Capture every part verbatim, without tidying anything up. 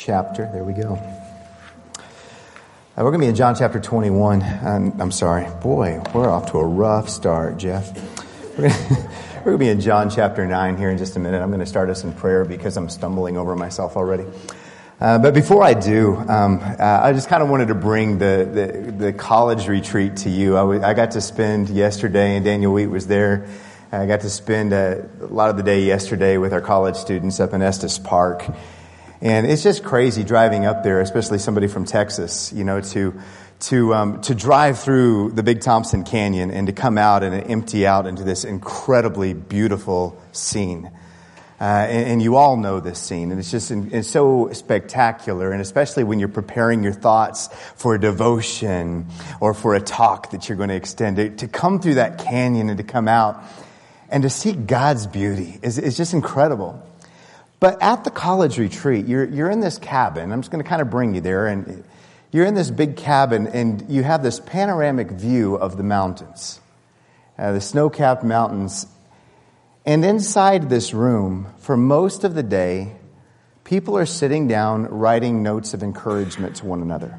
chapter. There we go. Uh, we're going to be in John chapter twenty-one. Um, I'm sorry. Boy, we're off to a rough start, Jeff. We're going, to, we're going to be in John chapter nine here in just a minute. I'm going to start us in prayer because I'm stumbling over myself already. Uh, but before I do, um, uh, I just kind of wanted to bring the, the, the college retreat to you. I, w- I got to spend yesterday, and Daniel Wheat was there. I got to spend a, a lot of the day yesterday with our college students up in Estes Park. And it's just crazy driving up there, especially somebody from Texas, you know, to to um, to drive through the Big Thompson Canyon and to come out and empty out into this incredibly beautiful scene. Uh, and, and you all know this scene, and it's just it's so spectacular, and especially when you're preparing your thoughts for a devotion or for a talk that you're going to extend, to, to come through that canyon and to come out and to see God's beauty is, is just incredible. But at the college retreat, you're you're in this cabin. I'm just going to kind of bring you there, and you're in this big cabin, and you have this panoramic view of the mountains, uh, the snow-capped mountains. And inside this room, for most of the day, people are sitting down writing notes of encouragement to one another.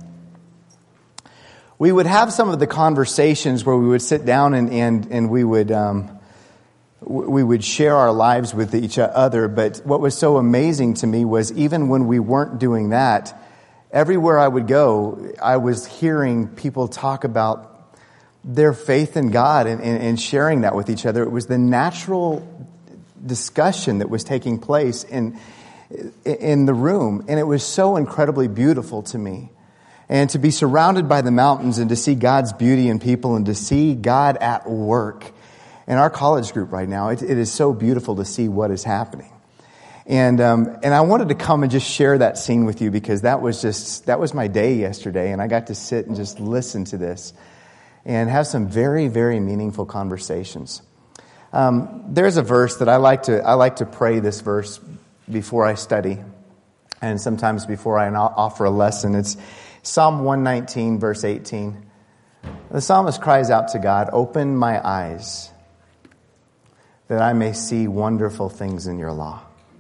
We would have some of the conversations where we would sit down and and, and we would um, we would share our lives with each other. But what was so amazing to me was even when we weren't doing that, everywhere I would go, I was hearing people talk about their faith in God and, and, and sharing that with each other. It was the natural discussion that was taking place in in the room, and it was so incredibly beautiful to me. And to be surrounded by the mountains and to see God's beauty in people and to see God at work in our college group right now, it, it is so beautiful to see what is happening. And um, and I wanted to come and just share that scene with you because that was just that was my day yesterday, and I got to sit and just listen to this and have some very, very meaningful conversations. Um, there's a verse that I like to I like to pray this verse before I study, and sometimes before I offer a lesson. It's Psalm one nineteen, verse eighteen. The psalmist cries out to God, "Open my eyes, that I may see wonderful things in your law."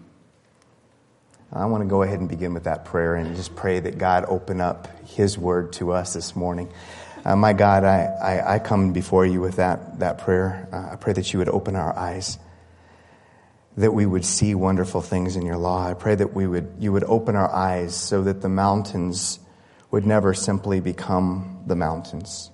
I want to go ahead and begin with that prayer and just pray that God open up His word to us this morning. Uh, my God, I, I, I come before you with that, that prayer. Uh, I pray that you would open our eyes, that we would see wonderful things in your law. I pray that we would you would open our eyes so that the mountains would never simply become the mountains.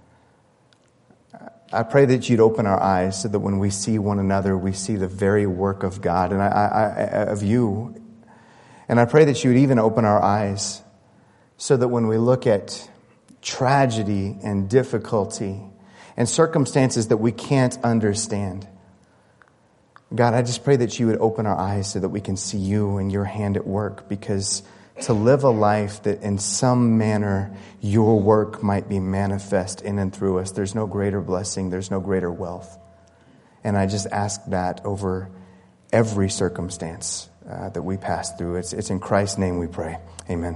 I pray that you'd open our eyes so that when we see one another, we see the very work of God and I, I, I, of you. And I pray that you would even open our eyes so that when we look at tragedy and difficulty and circumstances that we can't understand, God, I just pray that you would open our eyes so that we can see you and your hand at work, because to live a life that in some manner your work might be manifest in and through us, there's no greater blessing, there's no greater wealth. And I just ask that over every circumstance uh, that we pass through. It's, it's in Christ's name we pray. Amen.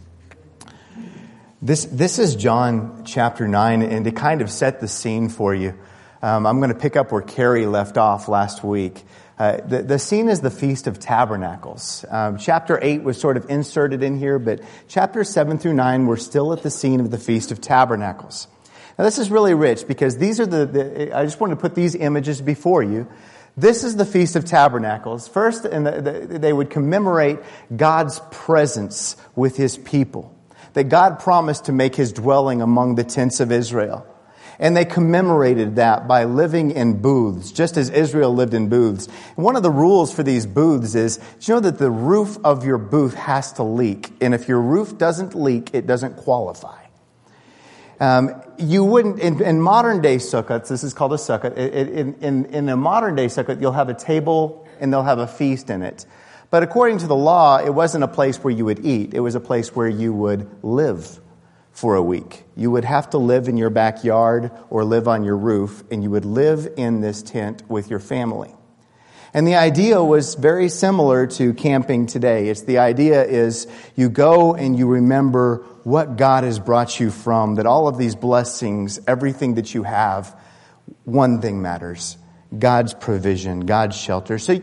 This this is John chapter nine, and to kind of set the scene for you, um, I'm going to pick up where Carrie left off last week. Uh, the, the scene is the Feast of Tabernacles. Um, chapter eight was sort of inserted in here, but chapters seven through nine, we're still at the scene of the Feast of Tabernacles. Now this is really rich because these are the, the I just want to put these images before you. This is the Feast of Tabernacles. First, and the, the, they would commemorate God's presence with His people, that God promised to make His dwelling among the tents of Israel. And they commemorated that by living in booths, just as Israel lived in booths. And one of the rules for these booths is, you know that the roof of your booth has to leak. And if your roof doesn't leak, it doesn't qualify. Um, you wouldn't, in, in modern day sukkahs, this is called a sukkah, in, in, in a modern day sukkah, you'll have a table and they'll have a feast in it. But according to the law, it wasn't a place where you would eat. It was a place where you would live for a week. You would have to live in your backyard or live on your roof, and you would live in this tent with your family. And the idea was very similar to camping today. It's the idea is you go and you remember what God has brought you from, that all of these blessings, everything that you have, one thing matters: God's provision, God's shelter. So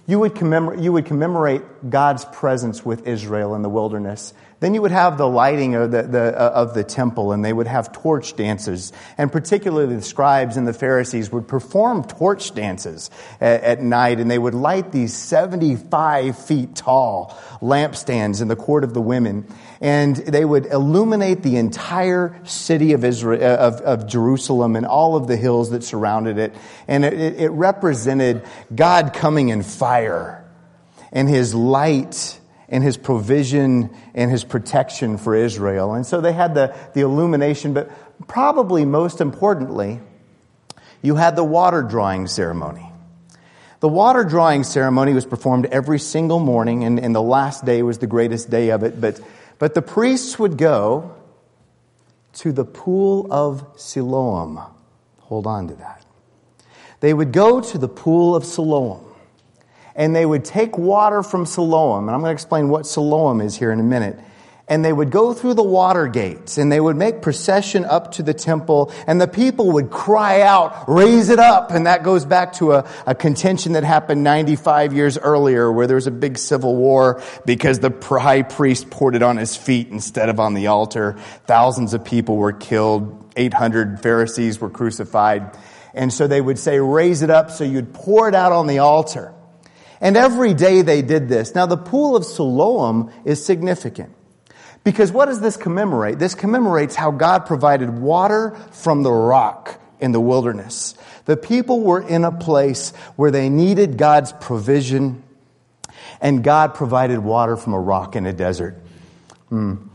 You would commemorate, you would commemorate God's presence with Israel in the wilderness. Then you would have the lighting of the, the uh, of the temple, and they would have torch dances. And particularly the scribes and the Pharisees would perform torch dances at, at night, and they would light these seventy-five feet tall lampstands in the court of the women. And they would illuminate the entire city of Israel, of, of Jerusalem, and all of the hills that surrounded it. And it, it represented God coming in fire, and His light, and His provision, and His protection for Israel. And so they had the, the illumination, but probably most importantly, you had the water drawing ceremony. The water drawing ceremony was performed every single morning, and, and the last day was the greatest day of it. But But the priests would go to the pool of Siloam. Hold on to that. They would go to the pool of Siloam, and they would take water from Siloam. And I'm going to explain what Siloam is here in a minute. And they would go through the water gates, and they would make procession up to the temple, and the people would cry out, "Raise it up!" And that goes back to a, a contention that happened ninety-five years earlier, where there was a big civil war because the high priest poured it on his feet instead of on the altar. Thousands of people were killed. eight hundred Pharisees were crucified. And so they would say, "Raise it up," so you'd pour it out on the altar. And every day they did this. Now the pool of Siloam is significant. Because what does this commemorate? This commemorates how God provided water from the rock in the wilderness. The people were in a place where they needed God's provision, and God provided water from a rock in a desert. Hmm.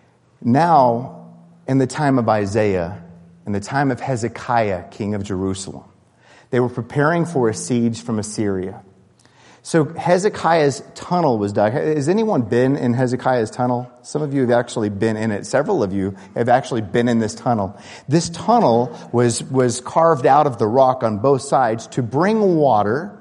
Now, in the time of Isaiah, in the time of Hezekiah, king of Jerusalem, they were preparing for a siege from Assyria. So Hezekiah's tunnel was dug. Has anyone been in Hezekiah's tunnel? Some of you have actually been in it. Several of you have actually been in this tunnel. This tunnel was, was carved out of the rock on both sides to bring water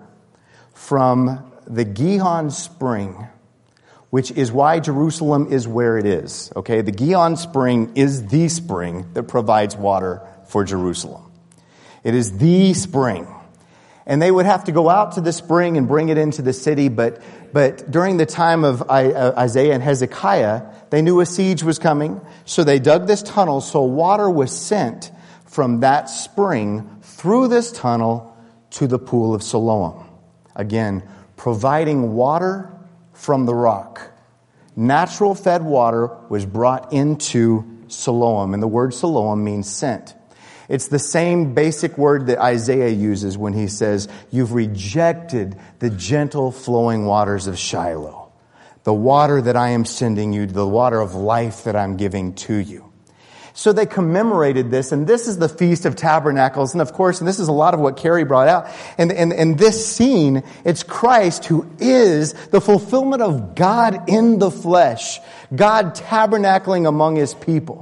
from the Gihon spring, which is why Jerusalem is where it is. Okay, the Gihon spring is the spring that provides water for Jerusalem. It is the spring. And they would have to go out to the spring and bring it into the city. But but during the time of Isaiah and Hezekiah, they knew a siege was coming. So they dug this tunnel. So water was sent from that spring through this tunnel to the pool of Siloam. Again, providing water from the rock. Natural fed water was brought into Siloam. And the word Siloam means sent. It's the same basic word that Isaiah uses when he says, "You've rejected the gentle flowing waters of Shiloh, the water that I am sending you, the water of life that I'm giving to you." So they commemorated this, and this is the Feast of Tabernacles. And of course, and this is a lot of what Carrie brought out. And, and, and this scene, it's Christ who is the fulfillment of God in the flesh, God tabernacling among His people.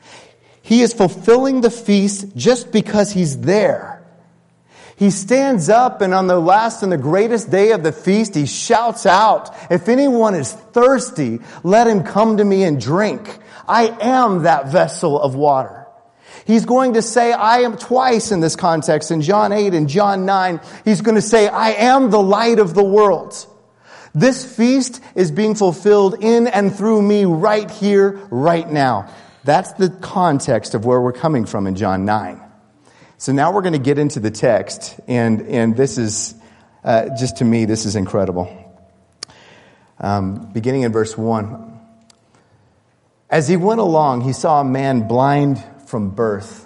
He is fulfilling the feast just because He's there. He stands up, and on the last and the greatest day of the feast, He shouts out, "If anyone is thirsty, let him come to me and drink. I am that vessel of water." He's going to say, I am twice in this context, in John eight and John nine. He's going to say, "I am the light of the world." This feast is being fulfilled in and through me right here, right now. That's the context of where we're coming from in John nine. So now we're going to get into the text, and and this is, uh, just to me, this is incredible. Um, beginning in verse one. As he went along, he saw a man blind from birth.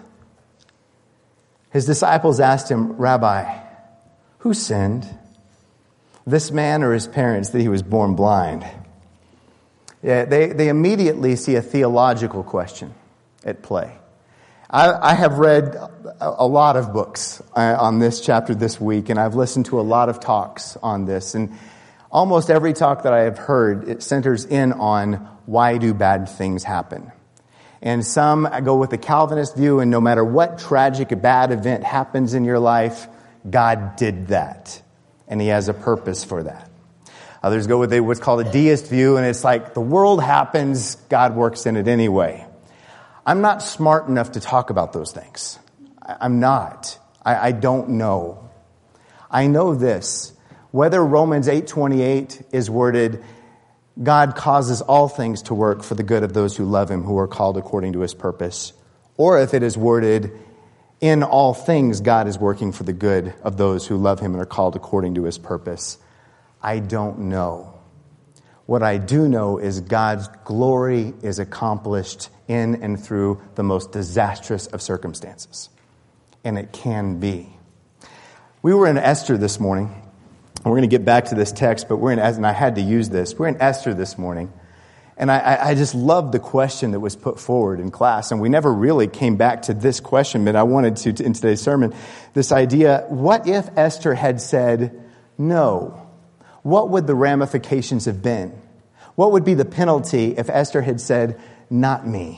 His disciples asked him, "Rabbi, who sinned, this man or his parents, that he was born blind?" Yeah, they, they immediately see a theological question at play. I, I have read a, a lot of books uh, on this chapter this week, and I've listened to a lot of talks on this. And almost every talk that I have heard, it centers in on why do bad things happen. And some go with the Calvinist view, and no matter what tragic, bad event happens in your life, God did that, and He has a purpose for that. Others go with what's called a deist view, and it's like the world happens, God works in it anyway. I'm not smart enough to talk about those things. I'm not. I, I don't know. I know this. Whether Romans eight twenty-eight is worded, God causes all things to work for the good of those who love him, who are called according to his purpose, or if it is worded, in all things God is working for the good of those who love him and are called according to his purpose, I don't know. What I do know is God's glory is accomplished in and through the most disastrous of circumstances. And it can be. We were in Esther this morning. And we're going to get back to this text, but we're in, and I had to use this. We're in Esther this morning. And I, I just love the question that was put forward in class. And we never really came back to this question, but I wanted to, in today's sermon, this idea, what if Esther had said no? What would the ramifications have been? What would be the penalty if Esther had said, not me?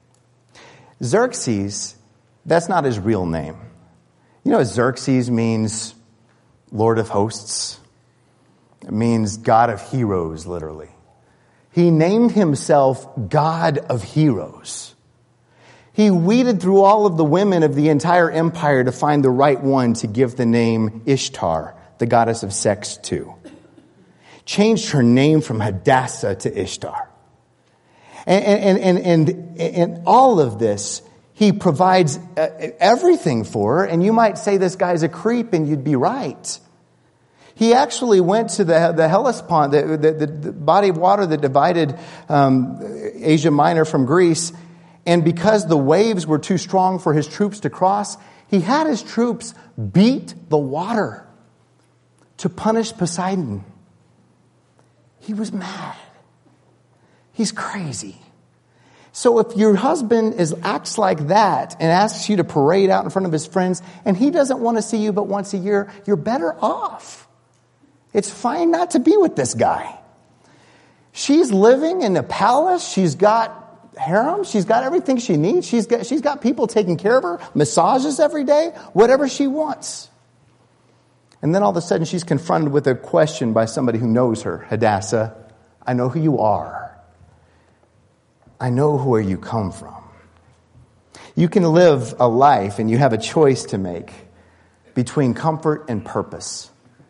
Xerxes, that's not his real name. You know, Xerxes means Lord of hosts. It means God of heroes, literally. He named himself God of heroes. He weeded through all of the women of the entire empire to find the right one to give the name Ishtar, the goddess of sex, to. Changed her name from Hadassah to Ishtar. And, and, and, and, and all of this, he provides everything for her. And you might say this guy's a creep, and you'd be right. He actually went to the, the Hellespont, the, the, the body of water that divided um, Asia Minor from Greece. And because the waves were too strong for his troops to cross, he had his troops beat the water to punish Poseidon. He was mad. He's crazy. So if your husband is acts like that and asks you to parade out in front of his friends, and he doesn't want to see you but once a year, you're better off. It's fine not to be with this guy. She's living in a palace. She's got harem. She's got everything she needs. She's got, she's got people taking care of her, massages every day, whatever she wants. And then all of a sudden she's confronted with a question by somebody who knows her. Hadassah, I know who you are. I know where you come from. You can live a life and you have a choice to make between comfort and purpose.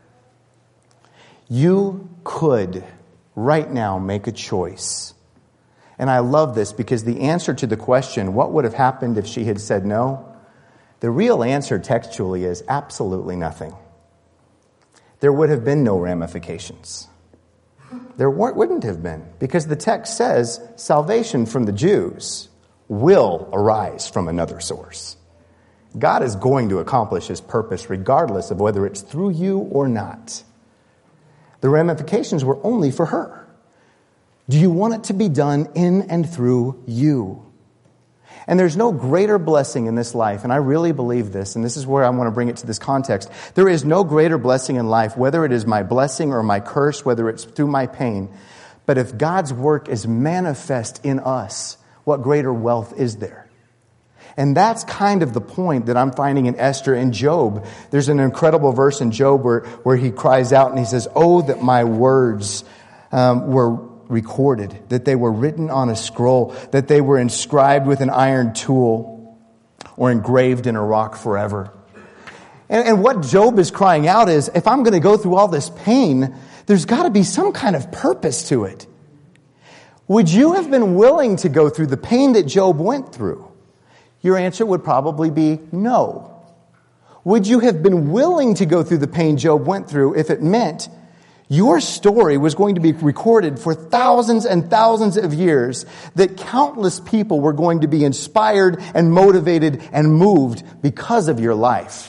You could right now make a choice. And I love this because the answer to the question, what would have happened if she had said no? The real answer textually is absolutely nothing. There would have been no ramifications. There wouldn't have been, because the text says salvation from the Jews will arise from another source. God is going to accomplish his purpose regardless of whether it's through you or not. The ramifications were only for her. Do you want it to be done in and through you? And there's no greater blessing in this life, and I really believe this, and this is where I want to bring it to this context. There is no greater blessing in life, whether it is my blessing or my curse, whether it's through my pain. But if God's work is manifest in us, what greater wealth is there? And that's kind of the point that I'm finding in Esther and Job. There's an incredible verse in Job where, where he cries out and he says, "Oh, that my words um, were recorded, that they were written on a scroll, that they were inscribed with an iron tool or engraved in a rock forever." And, and what Job is crying out is, if I'm going to go through all this pain, there's got to be some kind of purpose to it. Would you have been willing to go through the pain that Job went through? Your answer would probably be no. Would you have been willing to go through the pain Job went through if it meant your story was going to be recorded for thousands and thousands of years, that countless people were going to be inspired and motivated and moved because of your life?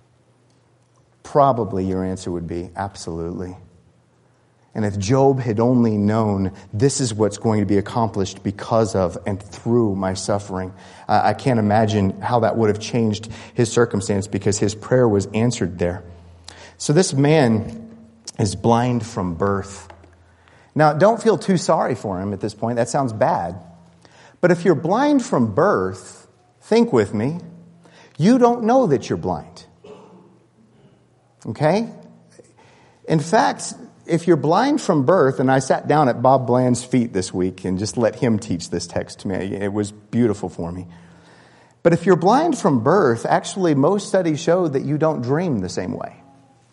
Probably your answer would be absolutely. And if Job had only known this is what's going to be accomplished because of and through my suffering, uh, I can't imagine how that would have changed his circumstance, because his prayer was answered there. So this man is blind from birth. Now, don't feel too sorry for him at this point. That sounds bad. But if you're blind from birth, think with me, you don't know that you're blind. Okay? In fact, if you're blind from birth, and I sat down at Bob Bland's feet this week and just let him teach this text to me. It was beautiful for me. But if you're blind from birth, actually most studies show that you don't dream the same way.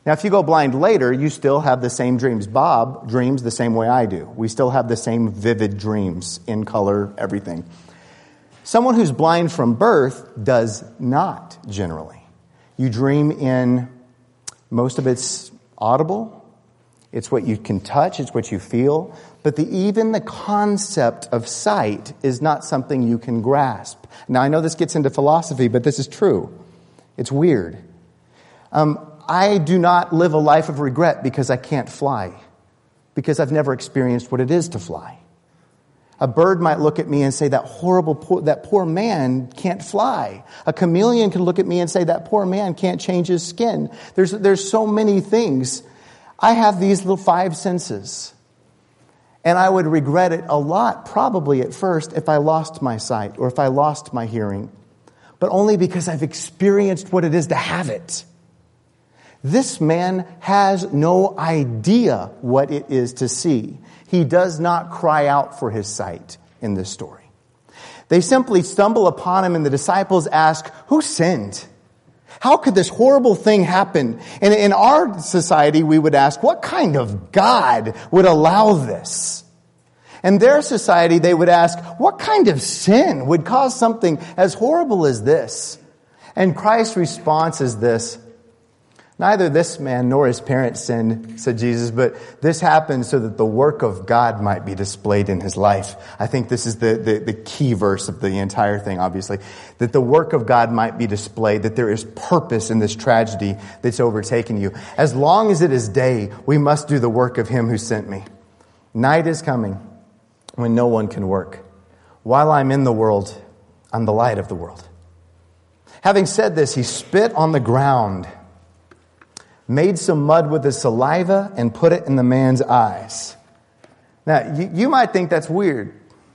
Now, if you go blind later, you still have the same dreams. Bob dreams the same way I do. We still have the same vivid dreams in color, everything. Someone who's blind from birth does not generally. You dream in, most of it's audible. It's what you can touch. It's what you feel. But the, even the concept of sight is not something you can grasp. Now, I know this gets into philosophy, but this is true. It's weird. Um, I do not live a life of regret because I can't fly, because I've never experienced what it is to fly. A bird might look at me and say, that horrible, poor, that poor man can't fly. A chameleon can look at me and say, that poor man can't change his skin. There's, there's so many things. I have these little five senses. And I would regret it a lot, probably at first, if I lost my sight or if I lost my hearing. But only because I've experienced what it is to have it. This man has no idea what it is to see. He does not cry out for his sight in this story. They simply stumble upon him, and the disciples ask, who sinned? How could this horrible thing happen? And in our society, we would ask, what kind of God would allow this? In their society, they would ask, what kind of sin would cause something as horrible as this? And Christ's response is this: neither this man nor his parents sinned, said Jesus, but this happened so that the work of God might be displayed in his life. I think this is the, the, the key verse of the entire thing, obviously. That the work of God might be displayed, that there is purpose in this tragedy that's overtaken you. As long as it is day, we must do the work of him who sent me. Night is coming when no one can work. While I'm in the world, I'm the light of the world. Having said this, he spit on the ground, made some mud with his saliva, and put it in the man's eyes. Now, you, you might think that's weird.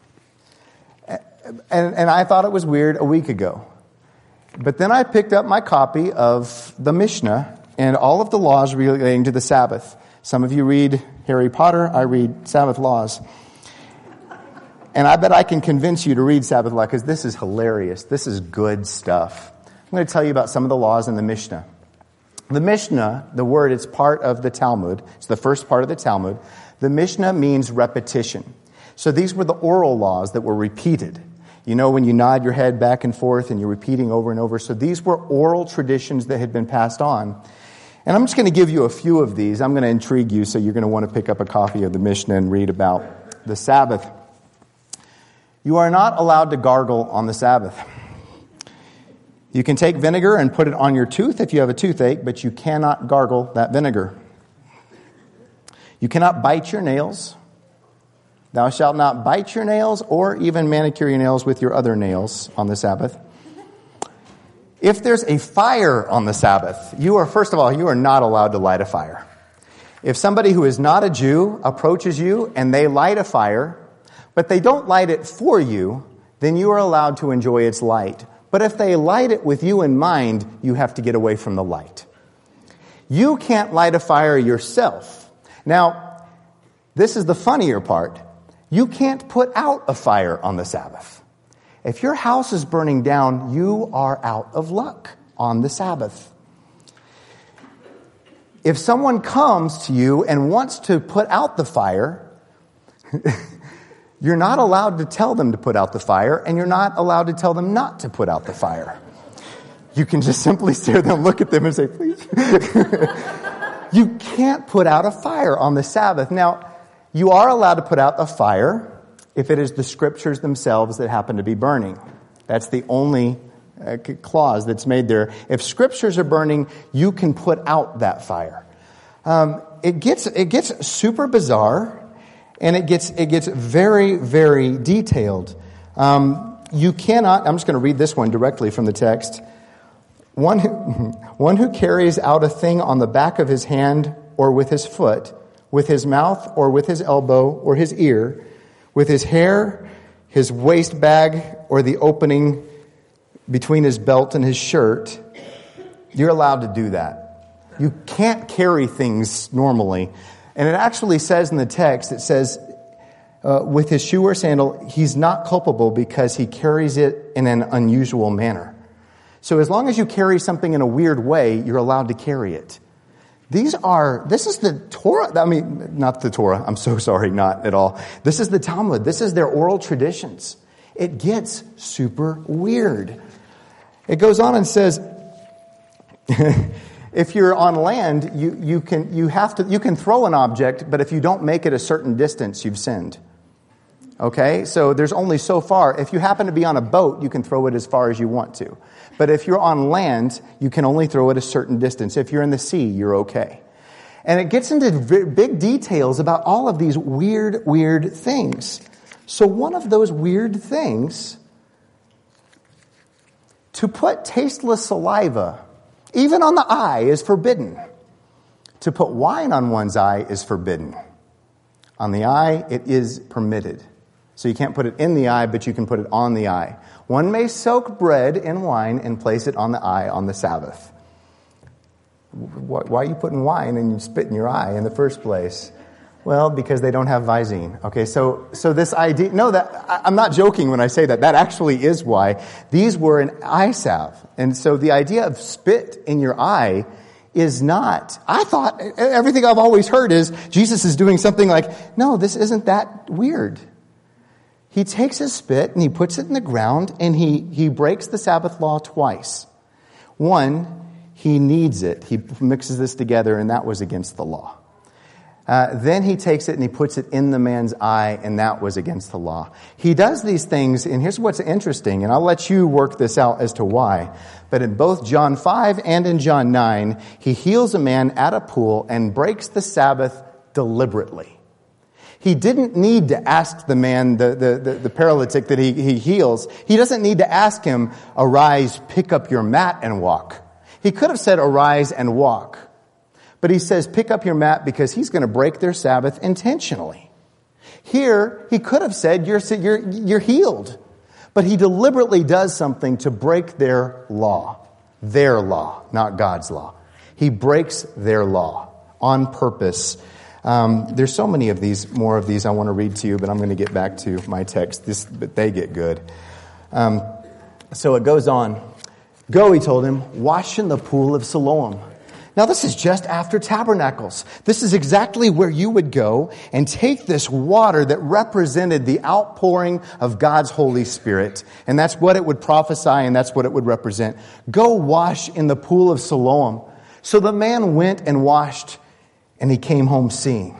And, and I thought it was weird a week ago. But then I picked up my copy of the Mishnah and all of the laws relating to the Sabbath. Some of you read Harry Potter. I read Sabbath laws. And I bet I can convince you to read Sabbath law, because this is hilarious. This is good stuff. I'm going to tell you about some of the laws in the Mishnah. The Mishnah, the word, it's part of the Talmud. It's the first part of the Talmud. The Mishnah means repetition. So these were the oral laws that were repeated. You know, when you nod your head back and forth and you're repeating over and over. So these were oral traditions that had been passed on. And I'm just going to give you a few of these. I'm going to intrigue you, so you're going to want to pick up a copy of the Mishnah and read about the Sabbath. You are not allowed to gargle on the Sabbath. You can take vinegar and put it on your tooth if you have a toothache, but you cannot gargle that vinegar. You cannot bite your nails. Thou shalt not bite your nails or even manicure your nails with your other nails on the Sabbath. If there's a fire on the Sabbath, you are, first of all, you are not allowed to light a fire. If somebody who is not a Jew approaches you and they light a fire, but they don't light it for you, then you are allowed to enjoy its light. But if they light it with you in mind, you have to get away from the light. You can't light a fire yourself. Now, this is the funnier part. You can't put out a fire on the Sabbath. If your house is burning down, you are out of luck on the Sabbath. If someone comes to you and wants to put out the fire, you're not allowed to tell them to put out the fire, and you're not allowed to tell them not to put out the fire. You can just simply stare at them, look at them, and say, please. You can't put out a fire on the Sabbath. Now, you are allowed to put out a fire if it is the scriptures themselves that happen to be burning. That's the only uh, clause that's made there. If scriptures are burning, you can put out that fire. Um, it gets it gets super bizarre. And it gets it gets very, very detailed. Um, you cannot, I'm just going to read this one directly from the text. One who, one who carries out a thing on the back of his hand or with his foot, with his mouth or with his elbow or his ear, with his hair, his waist bag, or the opening between his belt and his shirt, you're allowed to do that. You can't carry things normally. And it actually says in the text, it says, uh, with his shoe or sandal, he's not culpable because he carries it in an unusual manner. So as long as you carry something in a weird way, you're allowed to carry it. These are, this is the Torah. I mean, not the Torah. I'm so sorry, not at all. This is the Talmud. This is their oral traditions. It gets super weird. It goes on and says, if you're on land, you, you can, you have to, you can throw an object, but if you don't make it a certain distance, you've sinned. Okay? So there's only so far. If you happen to be on a boat, you can throw it as far as you want to. But if you're on land, you can only throw it a certain distance. If you're in the sea, you're okay. And it gets into big details about all of these weird, weird things. So one of those weird things, to put tasteless saliva, even on the eye, is forbidden. To put wine on one's eye is forbidden. On the eye, it is permitted. So you can't put it in the eye, but you can put it on the eye. One may soak bread in wine and place it on the eye on the Sabbath. Why are you putting wine and you spit in your eye in the first place? Well, because they don't have Visine. Okay, so so this idea, no, that I'm not joking when I say that. That actually is why. These were an eye salve. And so the idea of spit in your eye is not, I thought, everything I've always heard is Jesus is doing something like, no, this isn't that weird. He takes his spit and he puts it in the ground and he, he breaks the Sabbath law twice. One, he kneads it. He mixes this together and that was against the law. Uh, then he takes it and he puts it in the man's eye, and that was against the law. He does these things, and here's what's interesting, and I'll let you work this out as to why. But in both John five and in John nine, he heals a man at a pool and breaks the Sabbath deliberately. He didn't need to ask the man, the, the, the, the paralytic that he, he heals, he doesn't need to ask him, arise, pick up your mat and walk. He could have said, arise and walk. But he says, pick up your mat because he's going to break their Sabbath intentionally. Here, he could have said, you're, you're, you're healed. But he deliberately does something to break their law. Their law, not God's law. He breaks their law on purpose. Um, there's so many of these, more of these I want to read to you, but I'm going to get back to my text. This, but they get good. Um, so it goes on. Go, he told him, wash in the pool of Siloam. Now, this is just after Tabernacles. This is exactly where you would go and take this water that represented the outpouring of God's Holy Spirit. And that's what it would prophesy and that's what it would represent. Go wash in the pool of Siloam. So the man went and washed and he came home seeing.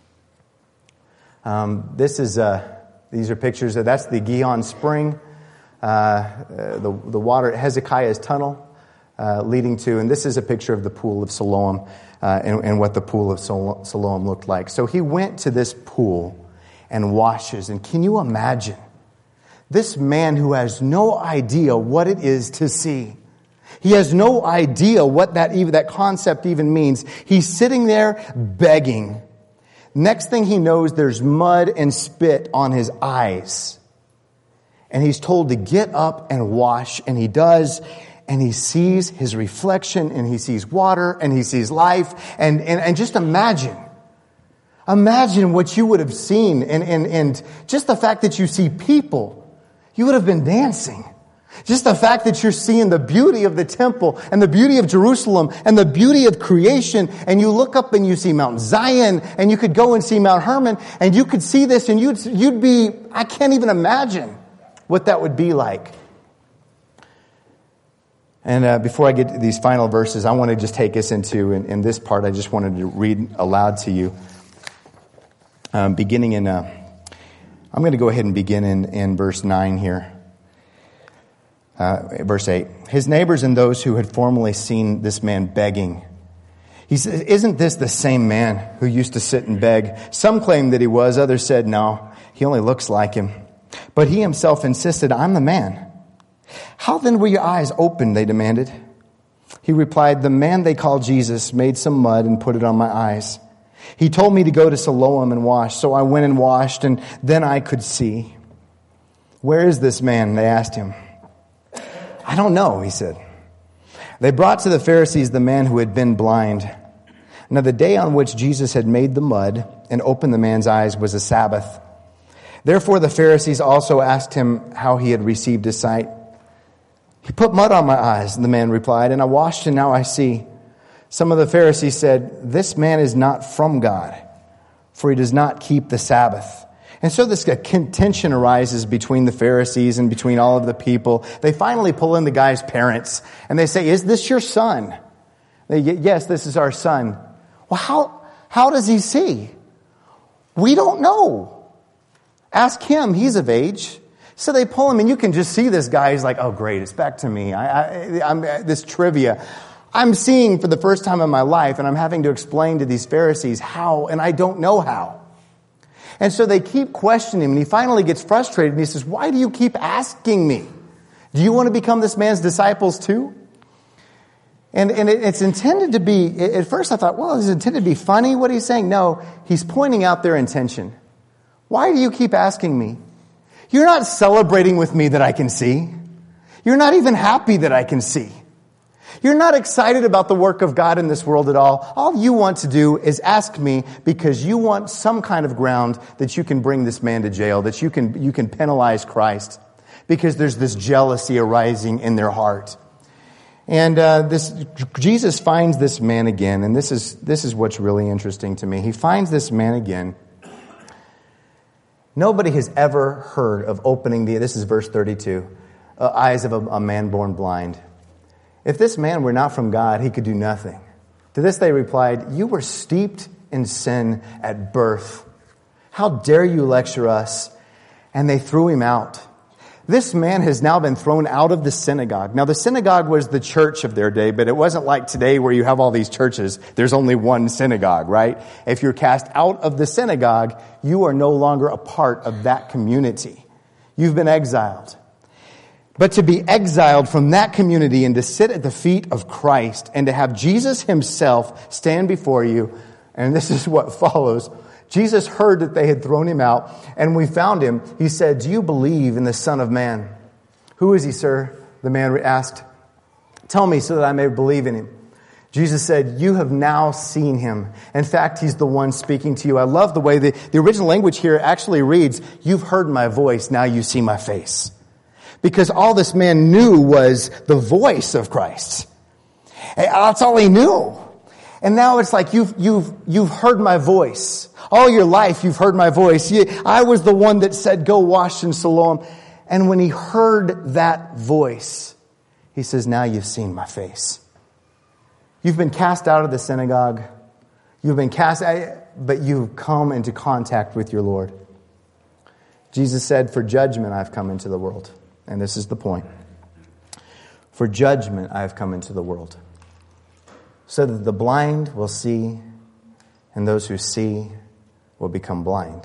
Um, this is, uh, these are pictures of, that's the Gihon Spring, uh, uh, the, the water at Hezekiah's tunnel. Uh, leading to, and this is a picture of the pool of Siloam uh, and, and what the pool of Siloam looked like. So he went to this pool and washes. And can you imagine this man who has no idea what it is to see? He has no idea what that even that concept even means. He's sitting there begging. Next thing he knows, there's mud and spit on his eyes. And he's told to get up and wash, and he does. And he sees his reflection, and he sees water, and he sees life. And, and, and just imagine, imagine what you would have seen. And, and, and just the fact that you see people, you would have been dancing. Just the fact that you're seeing the beauty of the temple and the beauty of Jerusalem and the beauty of creation. And you look up and you see Mount Zion, and you could go and see Mount Hermon, and you could see this, and you'd, you'd be, I can't even imagine what that would be like. And uh, before I get to these final verses, I want to just take us into, in, in this part, I just wanted to read aloud to you. Um, beginning in, uh, I'm going to go ahead and begin in, in verse nine here. Uh, verse eight. His neighbors and those who had formerly seen this man begging. He says, isn't this the same man who used to sit and beg? Some claimed that he was, others said, no, he only looks like him. But he himself insisted, I'm the man. How then were your eyes opened, they demanded. He replied, the man they call Jesus made some mud and put it on my eyes. He told me to go to Siloam and wash, so I went and washed, and then I could see. Where is this man? They asked him. I don't know, he said. They brought to the Pharisees the man who had been blind. Now the day on which Jesus had made the mud and opened the man's eyes was a Sabbath. Therefore the Pharisees also asked him how he had received his sight. He put mud on my eyes, the man replied, and I washed and now I see. Some of the Pharisees said, "This man is not from God, for he does not keep the Sabbath." And so this contention arises between the Pharisees and between all of the people. They finally pull in the guy's parents, and they say, "Is this your son?" They, "Yes, this is our son." "Well, how, how does he see?" "We don't know. Ask him. He's of age." So they pull him, and you can just see this guy. He's like, "Oh, great, it's back to me. I, I, I'm this trivia. I'm seeing for the first time in my life, and I'm having to explain to these Pharisees how, and I don't know how." And so they keep questioning him, and he finally gets frustrated, and he says, "Why do you keep asking me? Do you want to become this man's disciples too?" And, and it, it's intended to be, at first I thought, well, is it intended to be funny what he's saying? No, he's pointing out their intention. Why do you keep asking me? You're not celebrating with me that I can see. You're not even happy that I can see. You're not excited about the work of God in this world at all. All you want to do is ask me because you want some kind of ground that you can bring this man to jail, that you can, you can penalize Christ, because there's this jealousy arising in their heart. And uh, this Jesus finds this man again, and this is this is what's really interesting to me. He finds this man again. Nobody has ever heard of opening the, this is verse thirty-two, uh, eyes of a, a man born blind. If this man were not from God, he could do nothing. To this they replied, "You were steeped in sin at birth. How dare you lecture us?" And they threw him out. This man has now been thrown out of the synagogue. Now, the synagogue was the church of their day, but it wasn't like today where you have all these churches. There's only one synagogue, right? If you're cast out of the synagogue, you are no longer a part of that community. You've been exiled. But to be exiled from that community and to sit at the feet of Christ and to have Jesus himself stand before you, and this is what follows. Jesus heard that they had thrown him out, and we found him. He said, "Do you believe in the Son of Man?" "Who is he, sir?" the man asked. "Tell me so that I may believe in him." Jesus said, "You have now seen him. In fact, he's the one speaking to you." I love the way the, the original language here actually reads, "You've heard my voice, now you see my face." Because all this man knew was the voice of Christ. That's all he knew. And now it's like, you've, you've, you've heard my voice. All your life you've heard my voice. I was the one that said, "Go wash in Siloam." And when he heard that voice, he says, "Now you've seen my face." You've been cast out of the synagogue. You've been cast, but you've come into contact with your Lord. Jesus said, "For judgment I've come into the world." And this is the point. "For judgment I have come into the world, so that the blind will see, and those who see will become blind."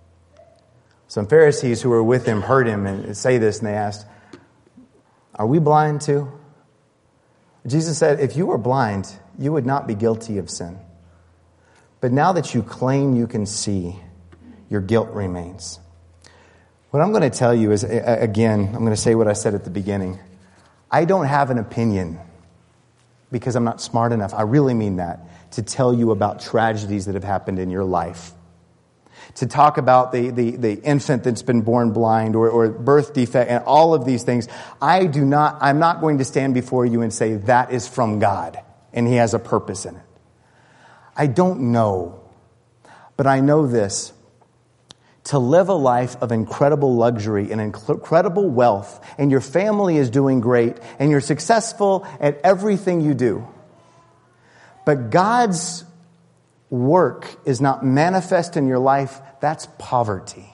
Some Pharisees who were with him heard him and say this, and they asked, "Are we blind too?" Jesus said, "If you were blind, you would not be guilty of sin. But now that you claim you can see, your guilt remains." What I'm going to tell you is, again, I'm going to say what I said at the beginning. I don't have an opinion because I'm not smart enough. I really mean that. To tell you about tragedies that have happened in your life. To talk about the, the, the infant that's been born blind or, or birth defect and all of these things. I do not, I'm not going to stand before you and say that is from God and he has a purpose in it. I don't know. But I know this. To live a life of incredible luxury and incredible wealth, and your family is doing great, and you're successful at everything you do. But God's work is not manifest in your life, that's poverty.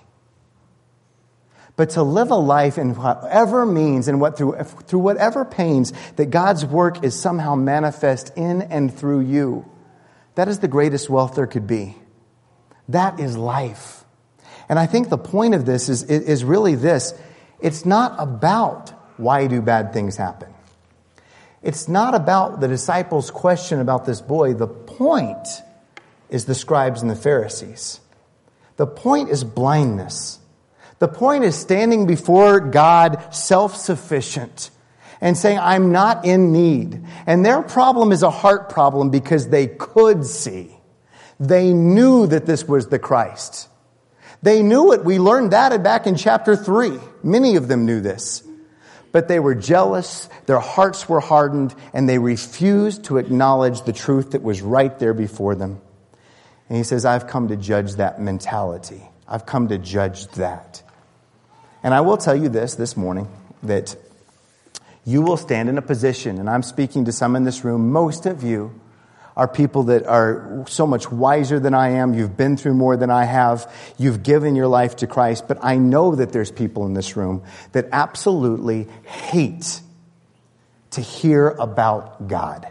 But to live a life in whatever means and what through, through whatever pains that God's work is somehow manifest in and through you, that is the greatest wealth there could be. That is life. And I think the point of this is, is really this. It's not about why do bad things happen. It's not about the disciples' question about this boy. The point is the scribes and the Pharisees. The point is blindness. The point is standing before God self-sufficient and saying, "I'm not in need." And their problem is a heart problem because they could see. They knew that this was the Christ. They knew it. We learned that back in chapter three. Many of them knew this. But they were jealous, their hearts were hardened, and they refused to acknowledge the truth that was right there before them. And he says, I've come to judge that mentality. I've come to judge that. And I will tell you this this morning, that you will stand in a position, and I'm speaking to some in this room, most of you are people that are so much wiser than I am. You've been through more than I have. You've given your life to Christ. But I know that there's people in this room that absolutely hate to hear about God.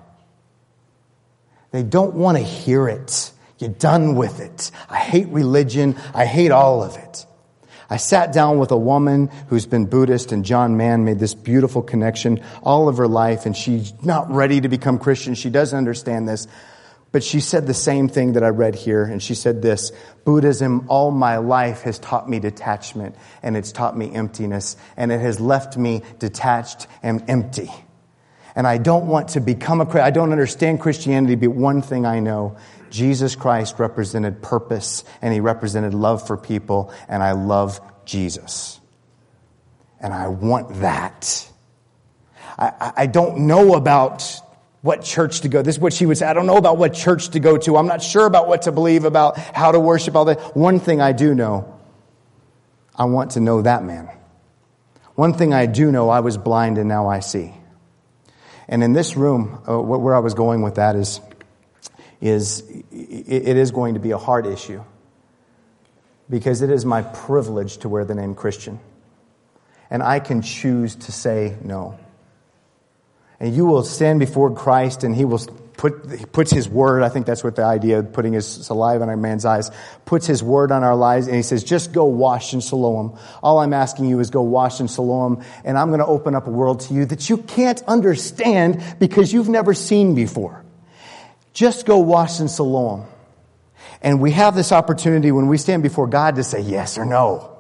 They don't want to hear it. You're done with it. I hate religion. I hate all of it. I sat down with a woman who's been Buddhist, and John Mann made this beautiful connection all of her life, and she's not ready to become Christian. She doesn't understand this. But she said the same thing that I read here, and she said this: Buddhism all my life has taught me detachment, and it's taught me emptiness, and it has left me detached and empty. And I don't want to become a Christian. I don't understand Christianity, but one thing I know: Jesus Christ represented purpose, and he represented love for people, and I love Jesus. And I want that. I, I don't know about what church to go. This is what she would say. I don't know about what church to go to. I'm not sure about what to believe, about how to worship, all that. One thing I do know: I want to know that man. One thing I do know: I was blind and now I see. And in this room, uh, where I was going with that is, is it is going to be a hard issue, because it is my privilege to wear the name Christian. And I can choose to say no. And you will stand before Christ, and he will put he puts his word, I think that's what the idea of putting his saliva in a man's eyes, puts his word on our lives, and he says, just go wash in Siloam. All I'm asking you is go wash in Siloam, and I'm going to open up a world to you that you can't understand because you've never seen before. Just go wash in Siloam. And we have this opportunity when we stand before God to say yes or no.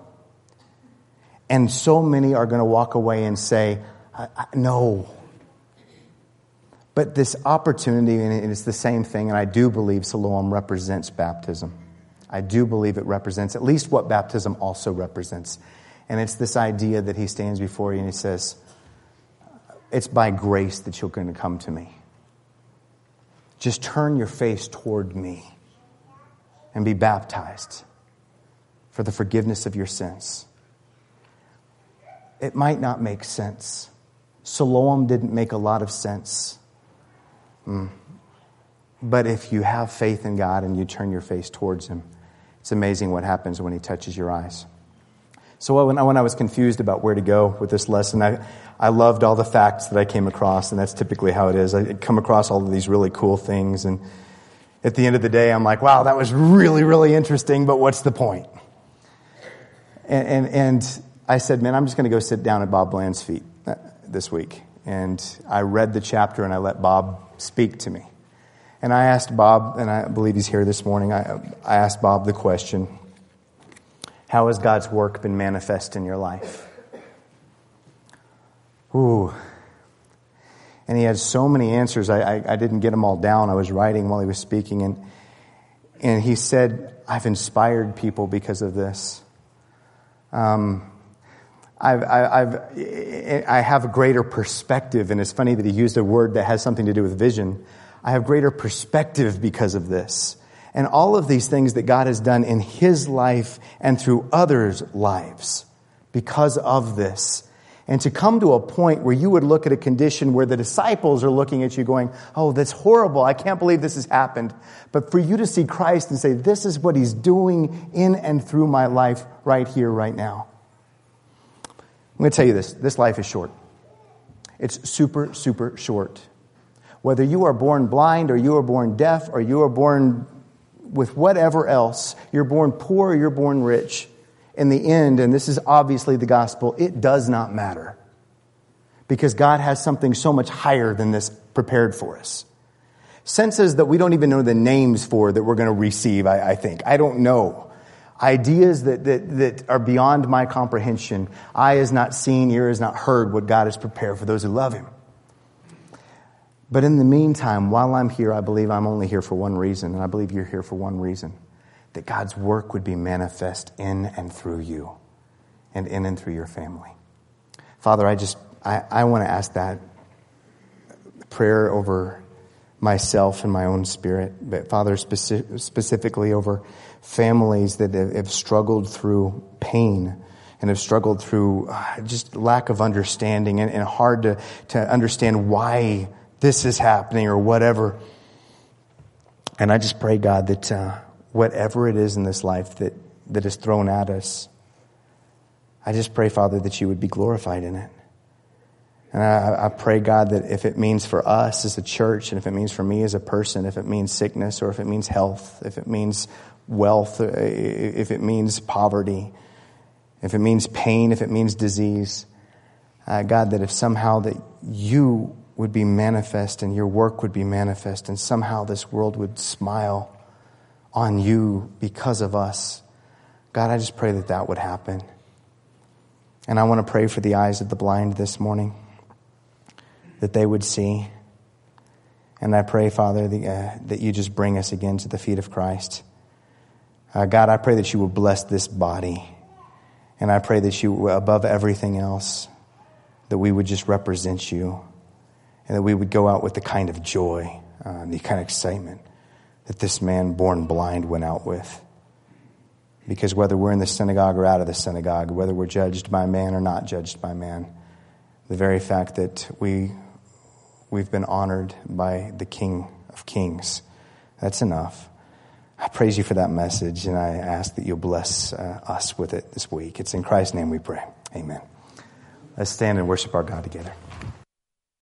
And so many are going to walk away and say, I, I, no. But this opportunity, and it's the same thing, and I do believe Siloam represents baptism. I do believe it represents at least what baptism also represents. And it's this idea that he stands before you and he says, it's by grace that you're going to come to me. Just turn your face toward me and be baptized for the forgiveness of your sins. It might not make sense. Siloam didn't make a lot of sense. Mm. But if you have faith in God and you turn your face towards him, it's amazing what happens when he touches your eyes. So when I, when I was confused about where to go with this lesson, I, I loved all the facts that I came across, and that's typically how it is. I come across all of these really cool things, and at the end of the day, I'm like, wow, that was really, really interesting, but what's the point? And, and, and I said, man, I'm just going to go sit down at Bob Bland's feet this week. And I read the chapter, and I let Bob speak to me. And I asked Bob, and I believe he's here this morning, I, I asked Bob the question, how has God's work been manifest in your life? Ooh. And he had so many answers. I, I, I didn't get them all down. I was writing while he was speaking. And, and he said, I've inspired people because of this. Um, I've, I've, I have a greater perspective, and it's funny that he used a word that has something to do with vision. I have greater perspective because of this. And all of these things that God has done in his life and through others' lives because of this. And to come to a point where you would look at a condition where the disciples are looking at you going, oh, that's horrible. I can't believe this has happened. But for you to see Christ and say, this is what he's doing in and through my life right here, right now. I'm going to tell you this. This life is short. It's super, super short. Whether you are born blind or you are born deaf or you are born with whatever else, you're born poor or you're born rich, in the end, and this is obviously the gospel, it does not matter. Because God has something so much higher than this prepared for us. Senses that we don't even know the names for that we're going to receive, I, I think. I don't know. Ideas that, that, that are beyond my comprehension. Eye has not seen, ear has not heard what God has prepared for those who love him. But in the meantime, while I'm here, I believe I'm only here for one reason, and I believe you're here for one reason. That God's work would be manifest in and through you, and in and through your family. Father, I just, I, I want to ask that prayer over myself and my own spirit, but Father, speci- specifically over families that have, have struggled through pain and have struggled through uh, just lack of understanding and, and hard to, to understand why this is happening or whatever. And I just pray, God, that uh, whatever it is in this life that, that is thrown at us, I just pray, Father, that you would be glorified in it. And I, I pray, God, that if it means for us as a church, and if it means for me as a person, if it means sickness, or if it means health, if it means wealth, if it means poverty, if it means pain, if it means disease, uh, God, that if somehow that you would be manifest and your work would be manifest, and somehow this world would smile on you because of us, God, I just pray that that would happen. And I want to pray for the eyes of the blind this morning, that they would see. And I pray, Father, the, uh, that you just bring us again to the feet of Christ. Uh, God, I pray that you will bless this body. And I pray that you, above everything else, that we would just represent you. And that we would go out with the kind of joy, uh, the kind of excitement that this man born blind went out with. Because whether we're in the synagogue or out of the synagogue, whether we're judged by man or not judged by man, the very fact that we, we've been honored by the King of Kings, that's enough. I praise you for that message, and I ask that you'll bless uh, us with it this week. It's in Christ's name we pray. Amen. Let's stand and worship our God together.